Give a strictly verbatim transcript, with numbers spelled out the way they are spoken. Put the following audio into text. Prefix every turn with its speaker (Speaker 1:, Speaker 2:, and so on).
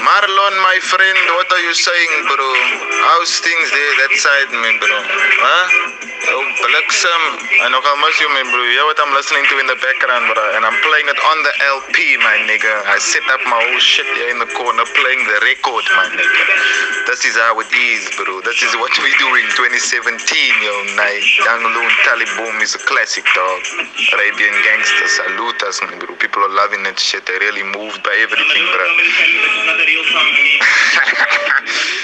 Speaker 1: Marlon, my friend, what are you saying, bro? How's things there, that side, man, bro? Huh? Oh, Bliksem. I know how much you, man, bro. You hear what I'm listening to in the background, bro? And I'm playing it on the L P, my nigga. I set up my whole shit here in the corner playing the record, my nigga. This is how it is, bro. This is what we do in twenty seventeen, yo, night. Young Loon Taliboom is a classic, dog. Arabian Gangster, salute us, man, bro. People are loving that shit. They're really moved by everything, bro.